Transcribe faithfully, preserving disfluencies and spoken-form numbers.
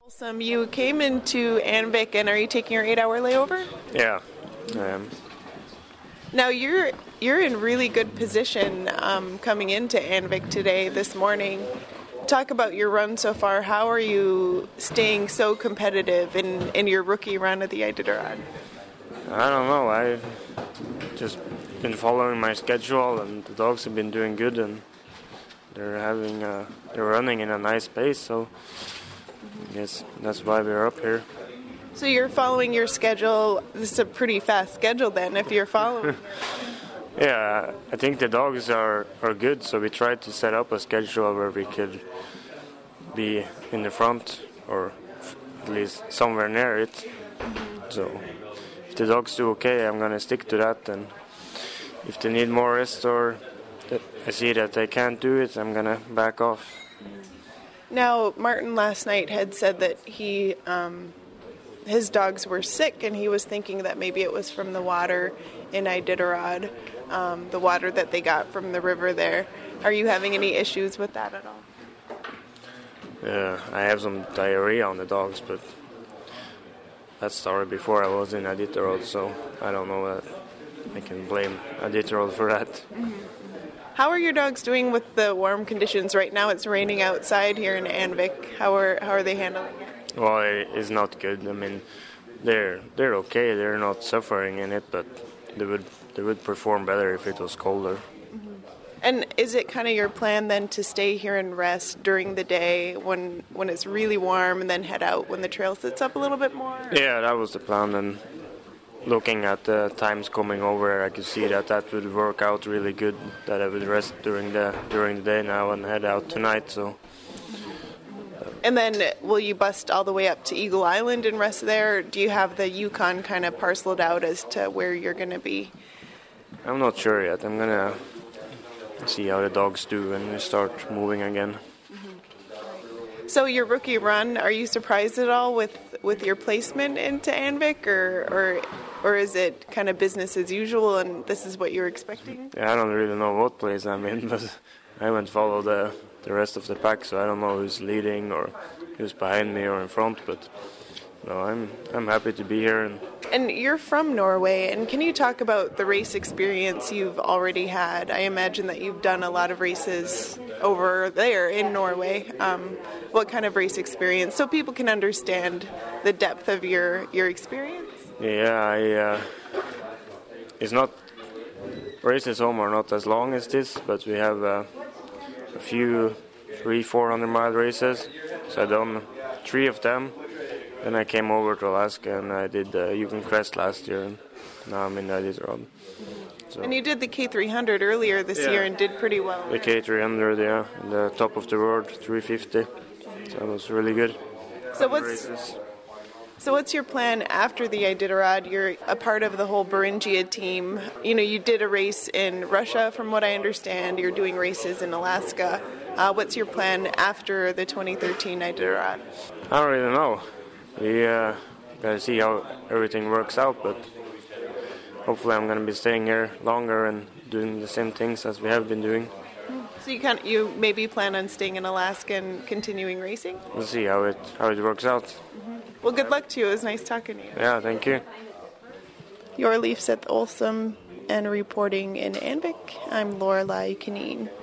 Some you came into Andvik, and are you taking your eight-hour layover? Yeah, I am. Now you're you're in really good position um, coming into Andvik today, this morning. Talk about your run so far. How are you staying so competitive in, in your rookie run of the Iditarod? I don't know. I've just been following my schedule, and the dogs have been doing good, and they're having uh, they're running in a nice pace. So I guess that's why we're up here. So you're following your schedule. This is a pretty fast schedule then, if you're following. Yeah, I think the dogs are, are good, so we tried to set up a schedule where we could be in the front, or at least somewhere near it. So if the dogs do okay, I'm going to stick to that, and if they need more rest or that I see that they can't do it, I'm going to back off. Now, Martin last night had said that he... Um, his dogs were sick, and he was thinking that maybe it was from the water in Iditarod, um, the water that they got from the river there. Are you having any issues with that at all? Yeah, I have some diarrhea on the dogs, but that started before I was in Iditarod, so I don't know that I can blame Iditarod for that. Mm-hmm. How are your dogs doing with the warm conditions? Right now it's raining outside here in Andvik. How are how are they handling it? Well, it's not good. I mean, they're they're okay. They're not suffering in it, but they would they would perform better if it was colder. Mm-hmm. And is it kind of your plan then to stay here and rest during the day when when it's really warm, and then head out when the trail sits up a little bit more? Yeah, that was the plan. And looking at the times coming over, I could see that that would work out really good. That I would rest during the during the day now and head out tonight. So. And then will you bust all the way up to Eagle Island and rest there? Or do you have the Yukon kind of parceled out as to where you're going to be? I'm not sure yet. I'm going to see how the dogs do when we start moving again. Mm-hmm. So your rookie run, are you surprised at all with, with your placement into Andvik, or, or or is it kind of business as usual and this is what you're expecting? Yeah, I don't really know what place I'm in, but I haven't followed the... the rest of the pack, so I don't know who's leading or who's behind me or in front, but no, I'm I'm happy to be here. And, and you're from Norway, and can you talk about the race experience you've already had? I imagine that you've done a lot of races over there in Norway. Um, what kind of race experience, so people can understand the depth of your, your experience? Yeah, I, uh, it's not, races home are not as long as this, but we have uh, a few three, four hundred mile races. So I done three of them. Then I came over to Alaska and I did the Yukon Crest last year. And now I'm in Iditarod. So. And you did the K three hundred earlier this yeah. year and did pretty well. The K three hundred, yeah, and the top of the world, three fifty. So that was really good. So what's so what's your plan after the Iditarod? You're a part of the whole Beringia team. You know, you did a race in Russia, from what I understand. You're doing races in Alaska. Uh, what's your plan after the twenty thirteen Iditarod? I don't really know. We uh, gotta see how everything works out, but hopefully I'm gonna be staying here longer and doing the same things as we have been doing. So you kind of, you maybe plan on staying in Alaska and continuing racing? We'll see how it how it works out. Mm-hmm. Well, good luck to you. It was nice talking to you. Yeah, thank you. Your Leaf Seth Olsson, and reporting in Andvik, I'm Lorelai Canine.